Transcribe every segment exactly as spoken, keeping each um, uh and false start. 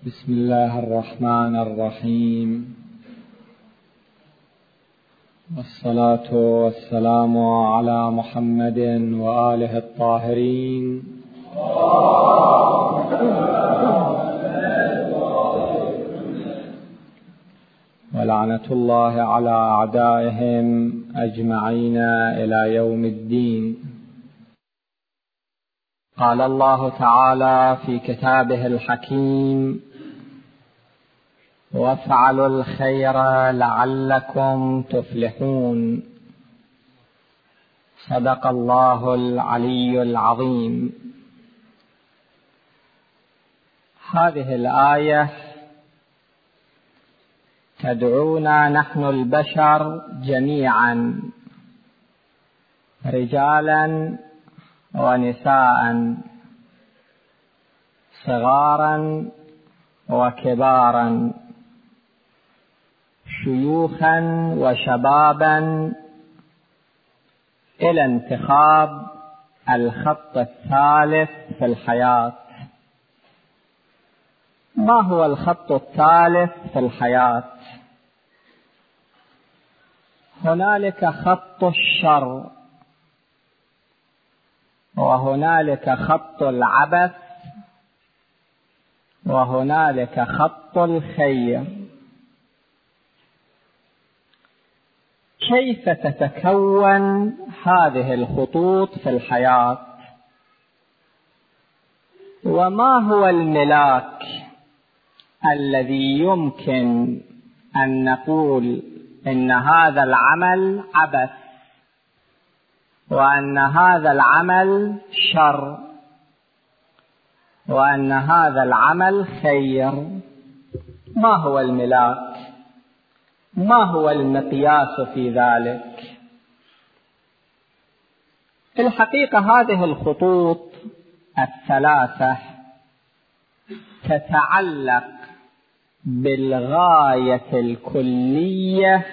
بسم الله الرحمن الرحيم، والصلاة والسلام على محمد وآله الطاهرين، ولعنة الله على أعدائهم أجمعين إلى يوم الدين. قال الله تعالى في كتابه الحكيم: وافعلوا الخير لعلكم تفلحون. صدق الله العلي العظيم. هذه الآية تدعونا نحن البشر جميعا، رجالا ونساء، صغارا وكبارا، شيوخا وشبابا، إلى انتخاب الخط الثالث في الحياة. ما هو الخط الثالث في الحياة؟ هنالك خط الشر، وهنالك خط العبث، وهنالك خط الخير. كيف تتكون هذه الخطوط في الحياة؟ وما هو الملاك الذي يمكن أن نقول إن هذا العمل عبث، وأن هذا العمل شر، وأن هذا العمل خير؟ ما هو الملاك؟ ما هو المقياس في ذلك؟ في الحقيقة هذه الخطوط الثلاثة تتعلق بالغاية الكلية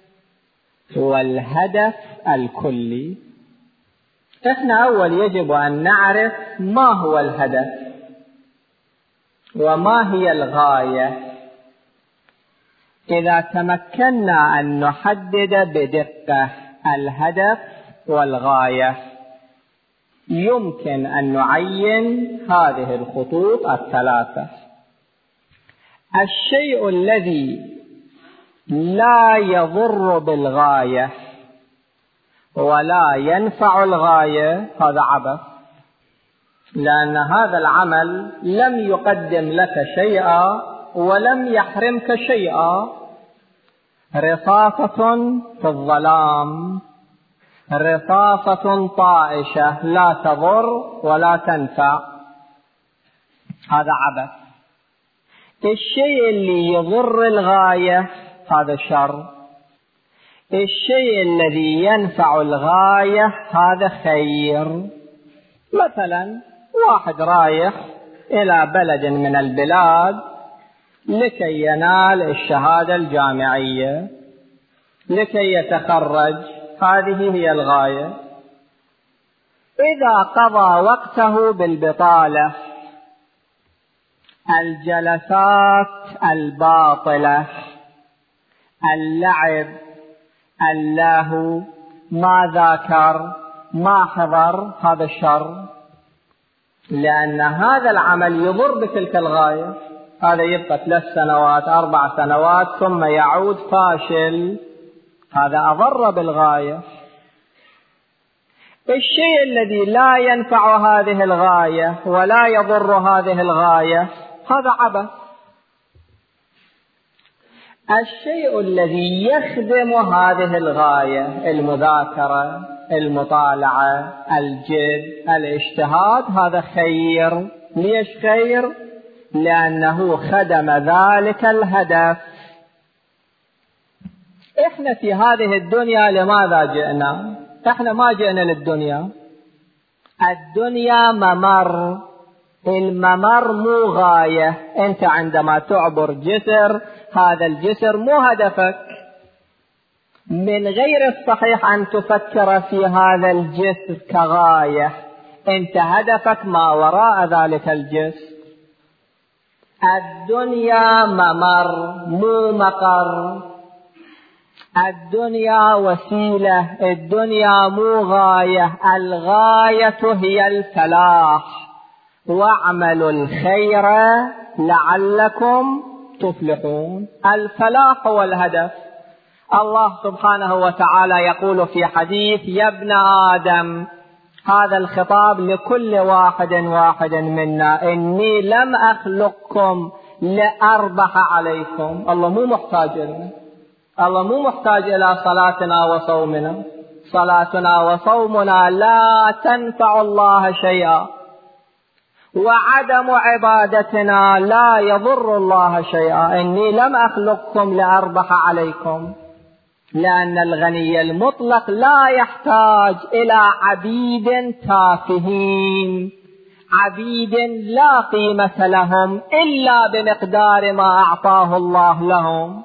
والهدف الكلي. احنا أول يجب أن نعرف ما هو الهدف وما هي الغاية. إذا تمكنا أن نحدد بدقة الهدف والغاية، يمكن أن نعين هذه الخطوط الثلاثة. الشيء الذي لا يضر بالغاية ولا ينفع الغاية هذا عبث، لأن هذا العمل لم يقدم لك شيئا ولم يحرمك شيئا. رصاصة في الظلام، رصاصة طائشة لا تضر ولا تنفع، هذا عبث. الشيء اللي يضر الغاية هذا شر، الشيء الذي ينفع الغاية هذا خير. مثلا واحد رايح إلى بلد من البلاد لكي ينال الشهادة الجامعية، لكي يتخرج، هذه هي الغاية. إذا قضى وقته بالبطالة، الجلسات الباطلة، اللعب، اللهو، ما ذاكر، ما حضر، هذا الشر، لأن هذا العمل يضر بتلك الغاية. هذا يبقى ثلاث سنوات أربع سنوات ثم يعود فاشل، هذا أضر بالغاية. الشيء الذي لا ينفع هذه الغاية ولا يضر هذه الغاية هذا عبث. الشيء الذي يخدم هذه الغاية، المذاكرة، المطالعة، الجد، الاجتهاد، هذا خير. ليش خير؟ لأنه خدم ذلك الهدف. إحنا في هذه الدنيا لماذا جئنا؟ إحنا ما جئنا للدنيا، الدنيا ممر، الممر مو غاية. أنت عندما تعبر جسر، هذا الجسر مو هدفك. من غير الصحيح أن تفكر في هذا الجسر كغاية، أنت هدفك ما وراء ذلك الجسر. الدنيا ممر مو مقر، الدنيا وسيلة، الدنيا مو غاية، الغاية هي الفلاح. واعملوا الخير لعلكم تفلحون. الفلاح هو الهدف. الله سبحانه وتعالى يقول في حديث: يا ابن آدم، هذا الخطاب لكل واحد واحد منا، إني لم أخلقكم لأربح عليكم. الله مو محتاج لنا، الله مو محتاج إلى صلاتنا وصومنا. صلاتنا وصومنا لا تنفع الله شيئا، وعدم عبادتنا لا يضر الله شيئا. إني لم أخلقكم لأربح عليكم، لأن الغني المطلق لا يحتاج إلى عبيد تافهين، عبيد لا قيمة لهم إلا بمقدار ما أعطاه الله لهم،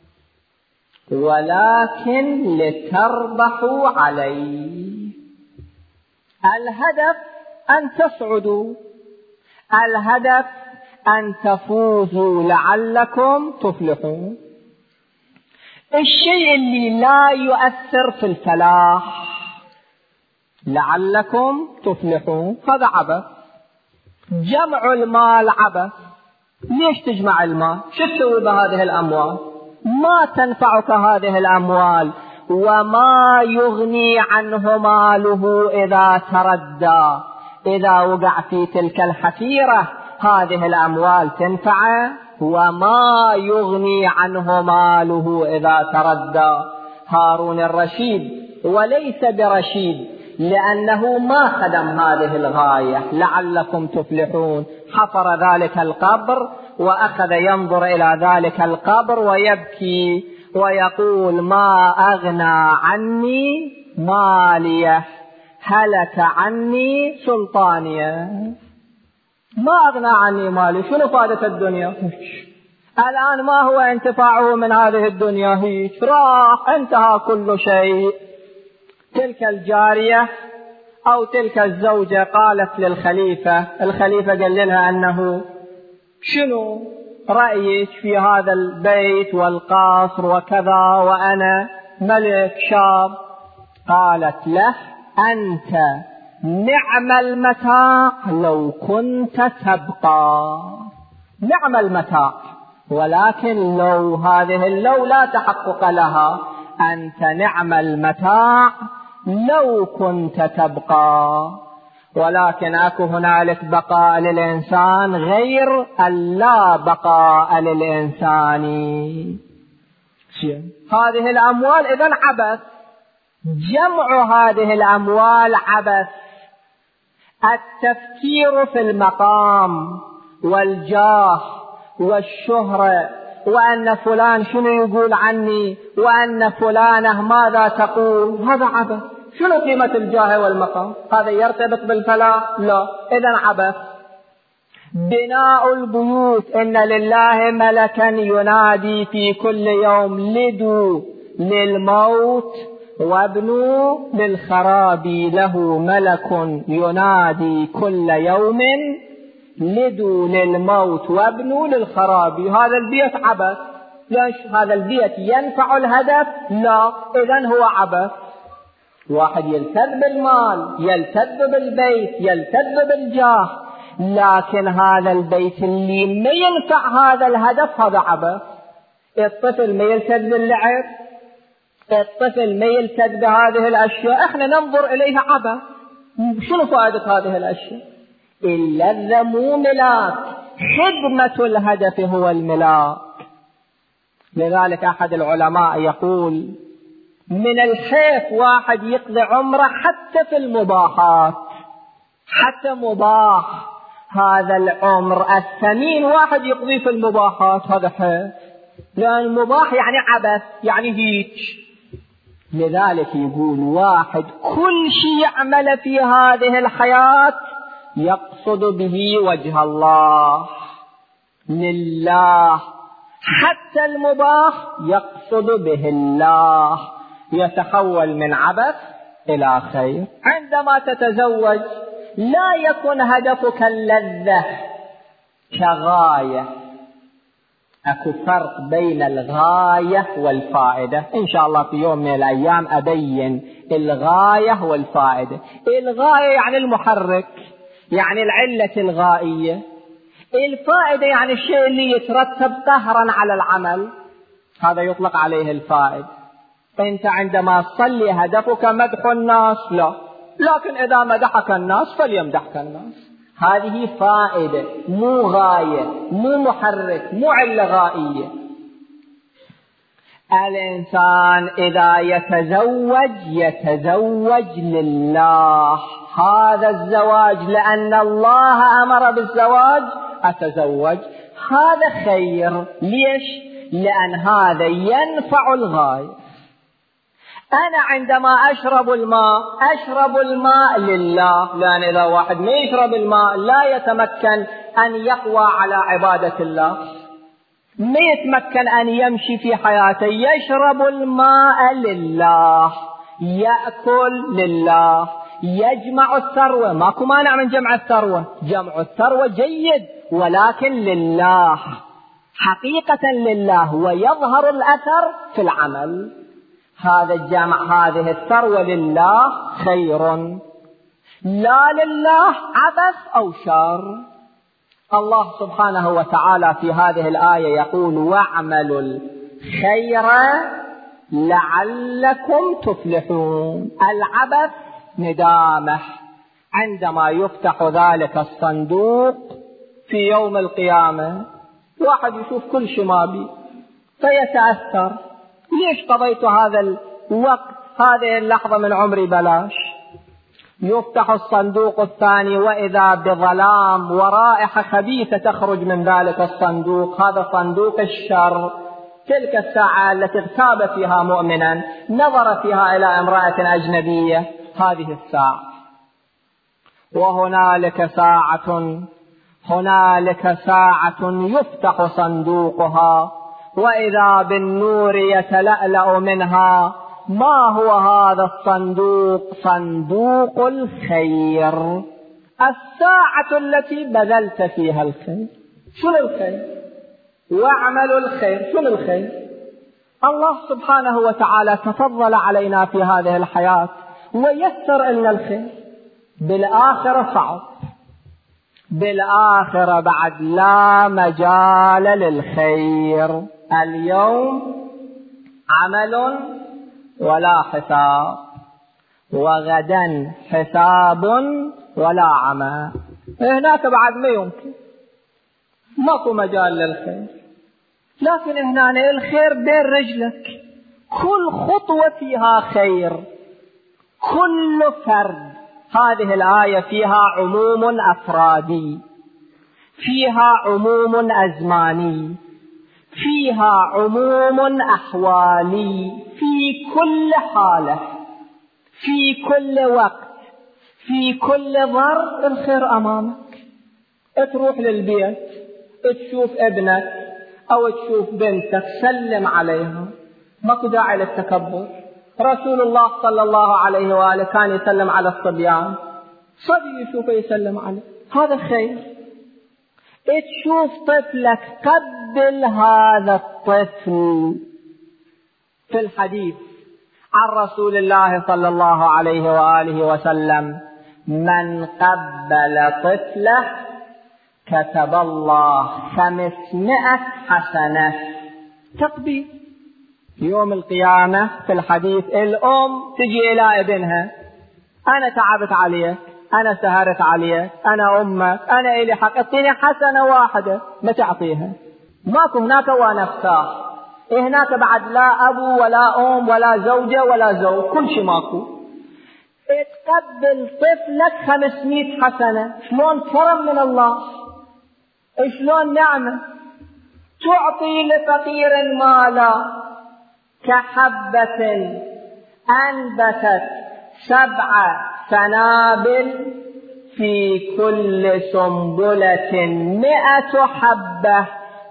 ولكن لتربحوا عليه. الهدف أن تسعدوا، الهدف أن تفوزوا لعلكم تفلحون. الشيء اللي لا يؤثر في الفلاح، لعلكم تفلحون، هذا عبث. جمع المال عبث. ليش تجمع المال؟ شو تسوي بهذه الأموال؟ ما تنفعك هذه الأموال، وما يغني عنه ماله إذا تردى. إذا وقع في تلك الحفيرة هذه الأموال تنفعه، وما يغني عنه ماله إذا تردى. هارون الرشيد وليس برشيد لأنه ما خدم هذه الغاية لعلكم تفلحون. حفر ذلك القبر وأخذ ينظر إلى ذلك القبر ويبكي ويقول: ما أغنى عني ماليه، هلك عني سلطانيه. ما أغنى عني مالي، شنو فائدة الدنيا؟ الآن ما هو انتفاعه من هذه الدنيا؟ هيك راح، انتهى كل شيء. تلك الجارية أو تلك الزوجة قالت للخليفة، الخليفة قال لها أنه: شنو رأيك في هذا البيت والقصر وكذا، وأنا ملك شاب؟ قالت له: أنت نعم المتاع لو كنت تبقى. نعم المتاع، ولكن لو، هذه اللو لا تحقق لها. أنت نعم المتاع لو كنت تبقى، ولكن أكو هنالك بقاء للإنسان غير اللا بقاء للإنسان. هذه الأموال إذن عبث. جمع هذه الأموال عبث. التفكير في المقام والجاه والشهرة، وأن فلان شنو يقول عني، وأن فلانة ماذا تقول، هذا عبث. شنو قيمة الجاه والمقام؟ هذا يرتبط بالفلاح؟ لا، إذن عبث. بناء البيوت، إن لله ملكا ينادي في كل يوم: لدوا للموت وابنوا للخراب. له ملك ينادي كل يوم: لدوا للموت وابنوا للخراب. هذا البيت عبث. ليش؟ هذا البيت ينفع الهدف؟ لا، إذن هو عبث. واحد يلتذ بالمال، يلتذ بالبيت، يلتذ بالجاه، لكن هذا البيت اللي ما ينفع هذا الهدف هذا عبث. الطفل ما يلتذ باللعب، الطفل ما يلتذ بهذه الأشياء، احنا ننظر إليها عبث. شنو فائدة هذه الأشياء؟ اللذة مو ملاك، خدمة الهدف هو الملاك. لذلك أحد العلماء يقول: من الخيف واحد يقضي عمره حتى في المباحات، حتى مباح هذا العمر الثمين واحد يقضي في المباحات، هذا خيف، لأن المباح يعني عبث، يعني هيك. لذلك يقول واحد كل شيء يعمل في هذه الحياة يقصد به وجه الله، لله، حتى المباح يقصد به الله، يتحول من عبث إلى خير. عندما تتزوج لا يكن هدفك اللذة كغاية، أكو فرق بين الغاية والفائدة. إن شاء الله في يوم من الأيام أبين الغاية والفائدة. الغاية يعني المحرك، يعني العلة الغائية. الفائدة يعني الشيء اللي يترتب قهرا على العمل، هذا يطلق عليه الفائدة. أنت عندما تصلي هدفك مدح الناس؟ لا، لكن إذا مدحك الناس فليمدحك الناس. هذه فائدة، مو غاية، مو محرك، مو علة غائية. الإنسان إذا يتزوج يتزوج لله. هذا الزواج لأن الله أمر بالزواج، أتزوج، هذا خير. ليش؟ لأن هذا ينفع الغاية. أنا عندما أشرب الماء أشرب الماء لله، لأن إذا واحد ما يشرب الماء لا يتمكن أن يقوى على عبادة الله، ما يتمكن أن يمشي في حياته. يشرب الماء لله، يأكل لله، يجمع الثروة، ماكو مانع من جمع الثروة، جمع الثروة جيد، ولكن لله، حقيقة لله، ويظهر الأثر في العمل. هذا الجمع، هذه الثروة لله خير، لا لله عبث أو شر. الله سبحانه وتعالى في هذه الآية يقول: واعملوا الخير لعلكم تفلحون. العبث ندامة عندما يفتح ذلك الصندوق في يوم القيامة، واحد يشوف كل شيء ما بي فيتأثر، ليش قضيت هذا الوقت، هذه اللحظة من عمري بلاش. يفتح الصندوق الثاني وإذا بظلام ورائحة خبيثة تخرج من ذلك الصندوق، هذا صندوق الشر. تلك الساعة التي اغتاب فيها مؤمنا، نظر فيها إلى امرأة أجنبية، هذه الساعة. وهنالك ساعة هنالك ساعة يفتح صندوقها وإذا بالنور يتلألأ منها. ما هو هذا الصندوق؟ صندوق الخير، الساعة التي بذلت فيها الخير. شنو الخير؟ واعملوا الخير. شنو الخير؟ الله سبحانه وتعالى تفضل علينا في هذه الحياة ويسر لنا الخير. بالآخرة صعب، بالآخرة بعد لا مجال للخير. اليوم عمل ولا حساب، وغدا حساب ولا عمل. هناك بعد ما يمكن، ماكو مجال للخير. لكن هنا الخير بين رجلك، كل خطوة فيها خير، كل فرد. هذه الآية فيها عموم أفرادي، فيها عموم أزماني، فيها عموم أحوالي. في كل حالة، في كل وقت، في كل ظرف الخير أمامك. تروح للبيت تشوف ابنك أو تشوف بنتك، سلم عليها، ماكو داعي للتكبر. رسول الله صلى الله عليه وآله كان يسلم على الصبيان، صبي يشوفه يسلم عليه، هذا خير. تشوف طفلك، قبل هذا الطفل. في الحديث عن رسول الله صلى الله عليه وآله وسلم: من قبل طفله كتب الله خمسمائة حسنة تقبيل. يوم القيامة في الحديث الأم تجي إلى ابنها: أنا تعبت عليك، أنا سهرت عليك، أنا أمك، أنا إلي حق، اعطيني حسنة واحدة. ما تعطيها، ماكو هناك ونفسه. هناك بعد لا أبو ولا أم ولا زوجة ولا زوج، كل شيء ماكو. تقبل طفلك خمسمائة حسنة. شلون كرم من الله، شلون نعمة. تعطي لفقير مالا كحبة أنبتت سبع سنابل في كل سنبلة مئة حبة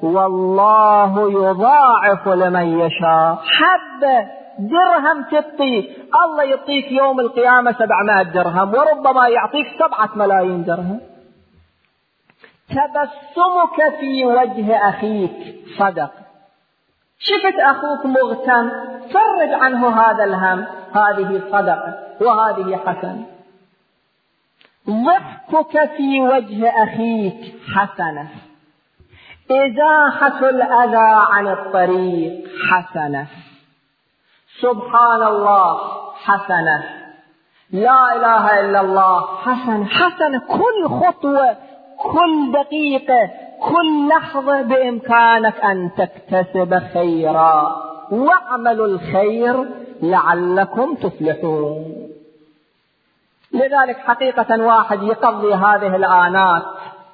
والله يضاعف لمن يشاء. حبة درهم تعطي الله يعطيك يوم القيامة سبعمائة درهم، وربما يعطيك سبعة ملايين درهم. تبسمك في وجه أخيك صدق. شفت أخوك مغتم فرج عنه هذا الهم، هذه صدقة وهذه حسنة. ضحكك في وجه أخيك حسنة. إزاحة الأذى عن الطريق حسنة. سبحان الله حسنة. لا إله إلا الله حسنة. حسنة. كل خطوة، كل دقيقة، كل لحظة بإمكانك أن تكتسب خيرا. واعملوا الخير لعلكم تفلحون. لذلك حقيقة واحد يقضي هذه الآنات،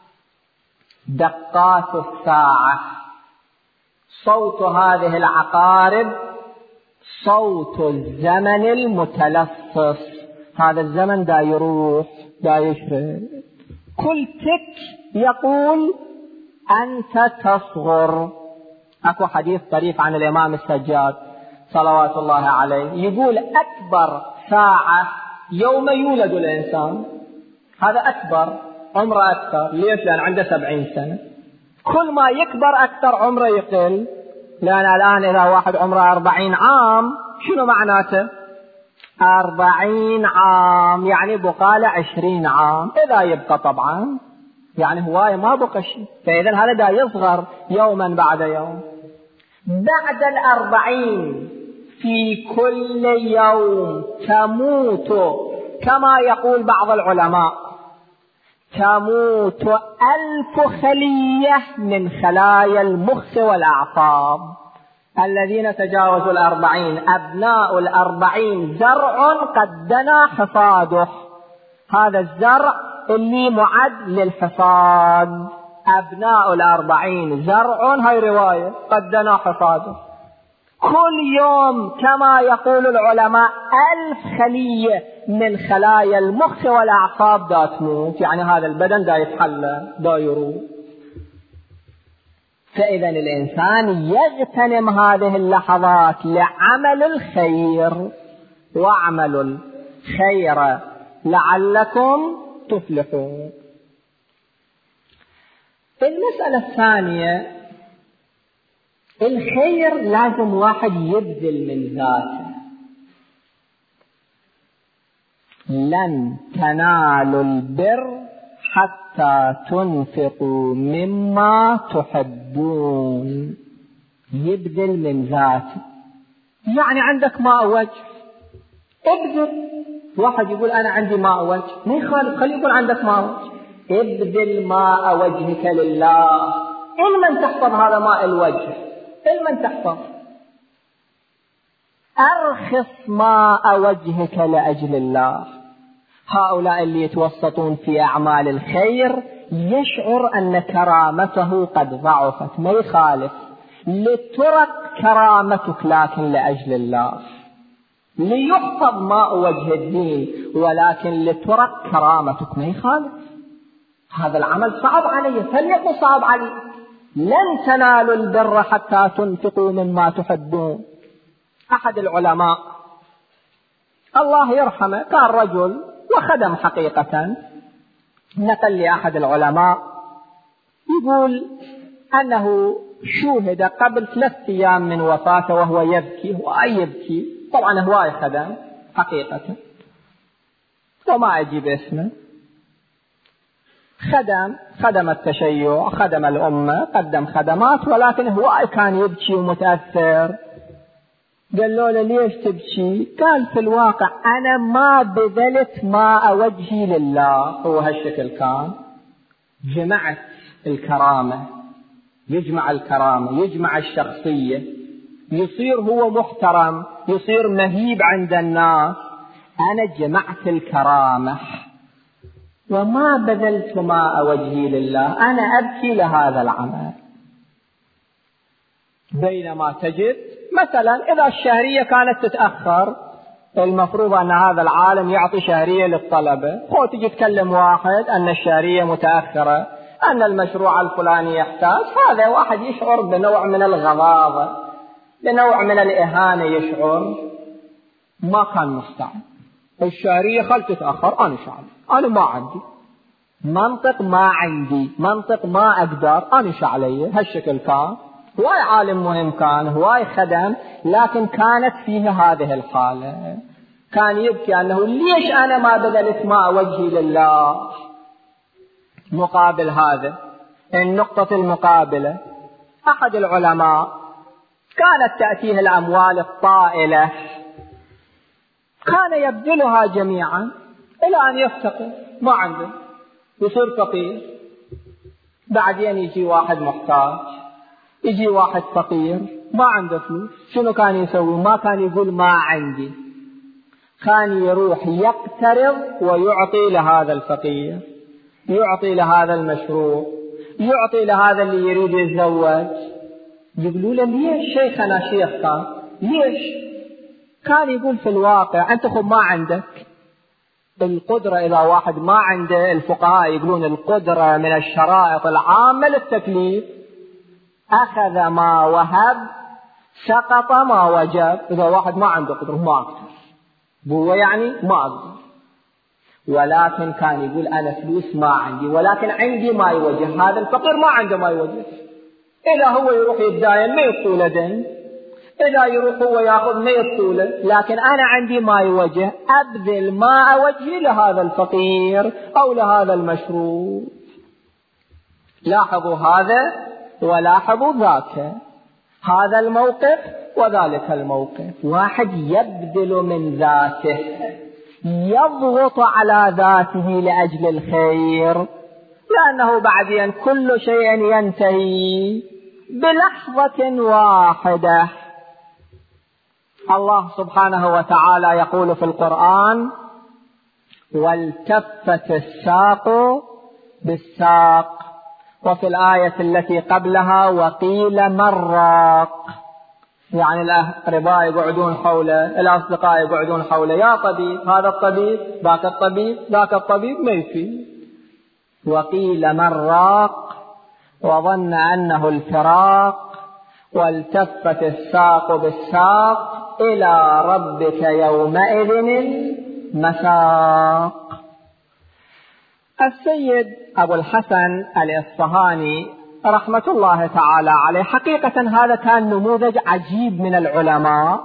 دقات الساعة، صوت هذه العقارب، صوت الزمن المتلفظ. هذا الزمن دا يروح دا يشرد، كل تك يقول أنت تصغر. أكو حديث طريف عن الإمام السجاد صلوات الله عليه يقول أكبر ساعة يوم يولد الإنسان، هذا أكبر، عمره أكثر. ليش؟ لأن عنده سبعين سنة. كل ما يكبر أكثر عمره يقل. لأن الآن إذا واحد عمره أربعين عام شنو معناته؟ أربعين عام يعني بقاله عشرين عام. إذا يبقى طبعا يعني هواية ما بقى شيء. فإذا هذا دا يصغر يوما بعد يوم. بعد الأربعين في كل يوم تموت، كما يقول بعض العلماء تموت ألف خلية من خلايا المخ والأعصاب. الذين تجاوزوا الأربعين، أبناء الأربعين زرع قد دنا حصاده. هذا الزرع اللي معد للحصاد. أبناء الأربعين زرع، هاي رواية، قد دنا حصاده. كل يوم كما يقول العلماء ألف خلية من خلايا المخ والأعصاب دا تموت. يعني هذا البدن دا يتحلى دا يروح. فإذا الإنسان يغتنم هذه اللحظات لعمل الخير. واعملوا الخير لعلكم تفلحون. المسألة الثانية، الخير لازم واحد يبذل من ذاته. لن تنالوا البر حتى تنفقوا مما تحبون. يبذل من ذاته. يعني عندك ماء وجه ابذل. واحد يقول أنا عندي ماء وجه، ما يخالف، خلي يقول عندك ماء وجه. ابذل ماء وجهك لله. إلمن تحفظ هذا ماء الوجه؟ إلمن تحفظ؟ أرخص ماء وجهك لأجل الله. هؤلاء اللي يتوسطون في أعمال الخير يشعر أن كرامته قد ضعفت، ما يخالف. لترك كرامتك لكن لأجل الله. ليحفظ ماء وجه الدين ولكن لترك كرامتك، ما يخالف. هذا العمل صعب علي، فليكن صعب علي. لن تنالوا البر حتى تنفقوا مما تحبون. أحد العلماء الله يرحمه كان رجل وخدم حقيقة، نقل لأحد العلماء يقول أنه شوهد قبل ثلاث أيام من وفاته وهو يبكي، هواي يبكي، طبعا هواي خدم حقيقة وما أجيب اسمه. خدم خدم التشيع، خدم الأمة، قدم خدمات، ولكن هواي كان يبكي ومتأثر. قال له ليش تبكي؟ قال في الواقع أنا ما بذلت ماء وجهي لله. هو هالشكل كان جمعت الكرامة، يجمع الكرامة، يجمع الشخصية، يصير هو محترم، يصير مهيب عند الناس. أنا جمعت الكرامة وما بذلت ماء وجهي لله، أنا أبكي لهذا العمل. بينما تجد مثلا إذا الشهرية كانت تتأخر، المفروض أن هذا العالم يعطي شهرية للطلبة. خو تجي تكلم واحد أن الشهرية متأخرة، أن المشروع الفلاني يحتاج، هذا واحد يشعر بنوع من الغضاضة، بنوع من الإهانة، يشعر ما كان مستعد. الشهرية خل تتأخر، أنا شعب، أنا ما عندي. منطق ما عندي، منطق ما أقدر أنا علي هالشكل. كان هواي عالم مهم، كان هواي خدم، لكن كانت فيه هذه الحالة. كان يبكي أنه ليش أنا ما بذلت ماء وجهي لله. مقابل هذا النقطة المقابلة، أحد العلماء كانت تأتيه الأموال الطائلة، كان يبذلها جميعا إلى أن يفتقر، ما عنده، يصير فقير. بعدين يجي واحد محتاج، يجي واحد فقير ما عنده فلوس، شنو كان يسوي؟ ما كان يقول ما عندي، كان يروح يقترض ويعطي لهذا الفقير، يعطي لهذا المشروع، يعطي لهذا اللي يريد يتزوج. يقولوا له ليش شيخنا شيخ كان ليش؟ كان يقول في الواقع أنت خب ما عندك القدرة. إذا واحد ما عنده، الفقهاء يقولون القدرة من الشرائط العامة للتكليف. أخذ ما وهب، سقط ما وجب. إذا واحد ما عنده قدرة ما أقدر، هو يعني ما أقدر. ولكن كان يقول أنا فلوس ما عندي، ولكن عندي ما يوجه. هذا الفقير ما عنده ما يوجه. إذا هو يروح يتداين ما يطول دين، إذا يروح هو يأخذ ما يطول، لكن أنا عندي ما يوجه، أبذل ما أوجه لهذا الفقير أو لهذا المشروع. لاحظوا هذا ولاحظوا ذاك، هذا الموقف وذلك الموقف. واحد يبذل من ذاته، يضغط على ذاته لأجل الخير، لأنه بعدين كل شيء ينتهي بلحظة واحدة. الله سبحانه وتعالى يقول في القرآن: والتفت الساق بالساق. وفي الآية التي قبلها: وقيل من راق. يعني الأقرباء يقعدون حوله، الأصدقاء يقعدون حوله، يا طبيب، هذا الطبيب، ذاك الطبيب، ذاك الطبيب، ما يفيد. وقيل من راق وظن أنه الفراق، والتفت الساق بالساق إلى ربك يومئذ المساق. السيد أبو الحسن الإصفهاني رحمة الله تعالى عليه، حقيقة هذا كان نموذج عجيب من العلماء،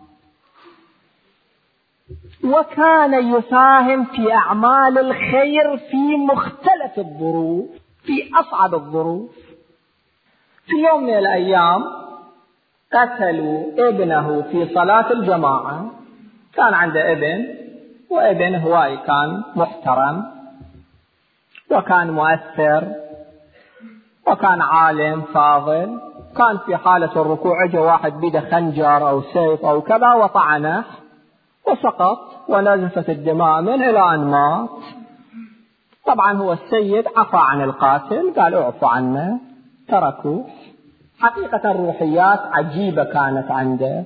وكان يساهم في أعمال الخير في مختلف الظروف، في أصعب الظروف. في يوم من الأيام قتلوا ابنه في صلاة الجماعة. كان عنده ابن، وابن هواي كان محترم وكان مؤثر وكان عالم فاضل. كان في حالة الركوع جاء واحد بيده خنجر أو سيف أو كذا وطعنه وسقط ونزفت الدماء منه إلى أن مات. طبعا هو السيد عفى عن القاتل، قال اعفوا عنه، تركوه. حقيقة الروحيات عجيبة كانت عنده.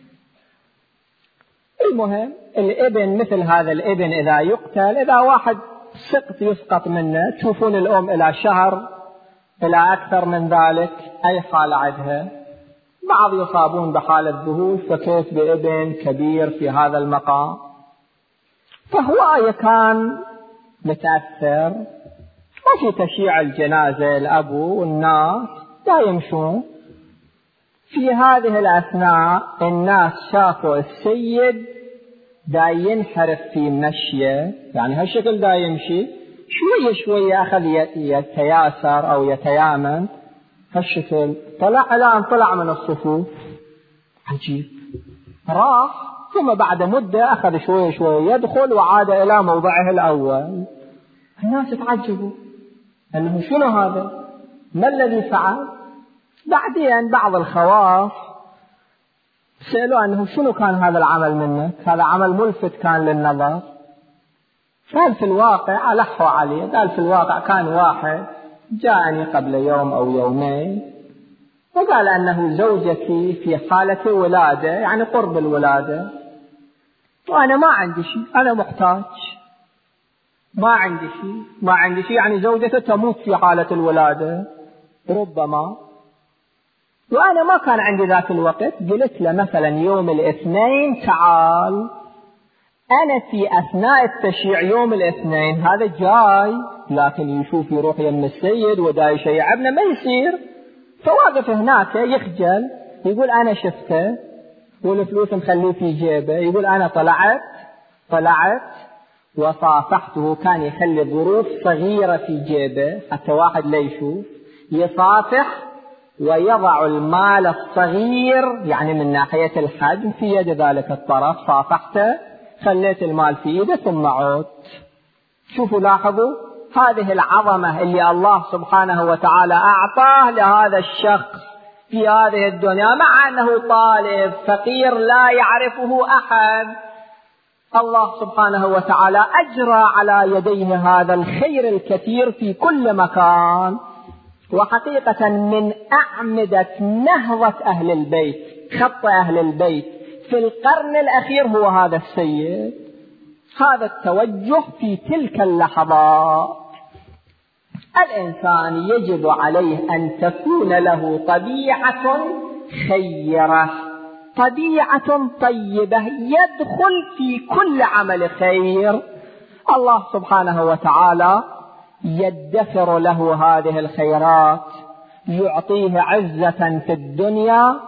المهم الابن مثل هذا الابن إذا يقتل، إذا واحد سقط يسقط منه، تشوفون الأم إلى شهر إلى أكثر من ذلك أي حالة عندها. بعض يصابون بحالة ذهول، فكيف بابن كبير في هذا المقام. فهو كان متأثر، وفي تشييع الجنازة الأبو والناس لا يمشون. في هذه الأثناء الناس شافوا السيد دا ينحرف في مشيه، يعني هالشكل دا يمشي شوية شوية، أخذ يتياسر أو يتيامن هالشكل، طلع إلى أن طلع من الصفوف. عجيب. راح، ثم بعد مدة أخذ شوية شوية يدخل وعاد إلى موضعه الأول. الناس تعجبوا أنه شنو هذا، ما الذي فعل. بعدين بعض الخواص سألوا أنه شنو كان هذا العمل منك، هذا عمل ملفت كان للنظر. قال في الواقع، ألحوا عليه، قال في الواقع كان واحد جاءني قبل يوم أو يومين وقال أنه زوجتي في حالة ولادة، يعني قرب الولادة، وأنا ما عندي شيء، أنا محتاج، ما عندي شيء، ما عندي شيء يعني زوجته تموت في حالة الولادة ربما، وأنا ما كان عندي ذاك الوقت. قلت له مثلا يوم الاثنين تعال، أنا في أثناء التشييع يوم الاثنين هذا جاي لكن يشوف يروح يم السيد ودا يشيعبنا ما يصير. فواقف هناك يخجل، يقول أنا شفته والفلوس مخليه في جيبه، يقول أنا طلعت طلعت وصافحته. كان يخلي ظروف صغيرة في جيبه حتى واحد لا يشوف، يصافح ويضع المال الصغير يعني من ناحية الحجم في يد ذلك الطرف. صافحته، خليت المال في يده ثم عدت. شوفوا لاحظوا هذه العظمة اللي الله سبحانه وتعالى أعطاه لهذا الشخص في هذه الدنيا، مع أنه طالب فقير لا يعرفه أحد. الله سبحانه وتعالى أجرى على يديه هذا الخير الكثير في كل مكان. وحقيقة من أعمدة نهضة أهل البيت، خط أهل البيت في القرن الأخير هو هذا السيد، هذا التوجه في تلك اللحظات. الإنسان يجب عليه أن تكون له طبيعة خيرة، طبيعة طيبة، يدخل في كل عمل خير. الله سبحانه وتعالى يدخر له هذه الخيرات، يعطيه عزة في الدنيا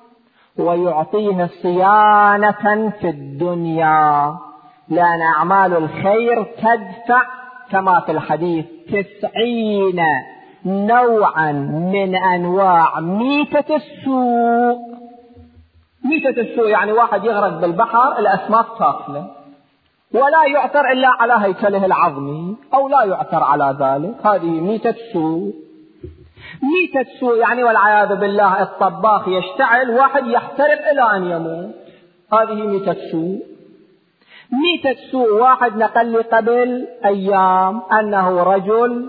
ويعطيه صيانة في الدنيا، لأن أعمال الخير تدفع كما في الحديث تسعين نوعا من أنواع ميتة السوء. ميتة السوء يعني واحد يغرق بالبحر الأسماك تاكله ولا يعثر إلا على هيكله العظمي أو لا يعثر على ذلك، هذه ميتة سوء. ميتة سوء يعني والعياذ بالله الطباخ يشتعل واحد يحترق إلى أن يموت، هذه ميتة سوء. ميتة سوء واحد نقل لي قبل أيام أنه رجل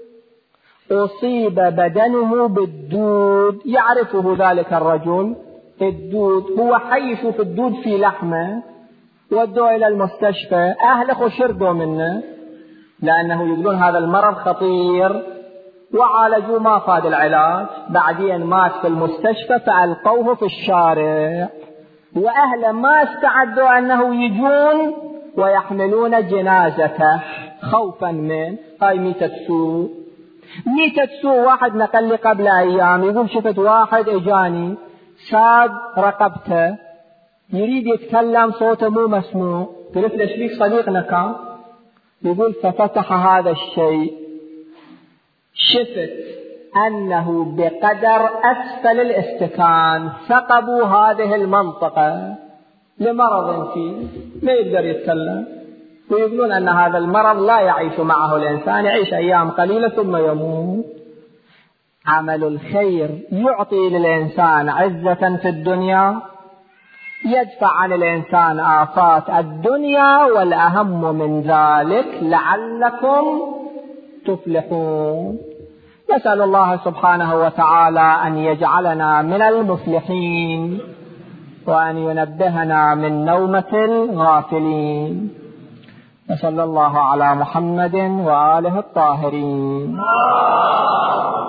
أصيب بدنه بالدود، يعرفه ذلك الرجل الدود، هو حي يشوف الدود في لحمه، ودوه إلى المستشفى، أهله شردوا منه لأنه يقولون هذا المرض خطير، وعالجوا ما فاد العلاج، بعدين مات في المستشفى فألقوه في الشارع، وأهله ما استعدوا أنه يجون ويحملون جنازته خوفا من هاي ميتة سوء. ميتة سوء واحد نقل لي قبل أيام يقول شفت واحد إجاني ساد رقبته يريد يتكلم صوته مو مسموع، قلت له ايش بيك صديقنا كان؟ يقول ففتح هذا الشيء شفت أنه بقدر أسفل الاستكان ثقبوا هذه المنطقة لمرض فيه ما يقدر يتكلم، ويقولون أن هذا المرض لا يعيش معه الإنسان، يعيش أيام قليلة ثم يموت. عمل الخير يعطي للإنسان عزة في الدنيا، يدفع عن الإنسان آفات الدنيا، والأهم من ذلك لعلكم تفلحون. نسأل الله سبحانه وتعالى أن يجعلنا من المفلحين وأن ينبهنا من نومة الغافلين. وصلى الله على محمد وآله الطاهرين.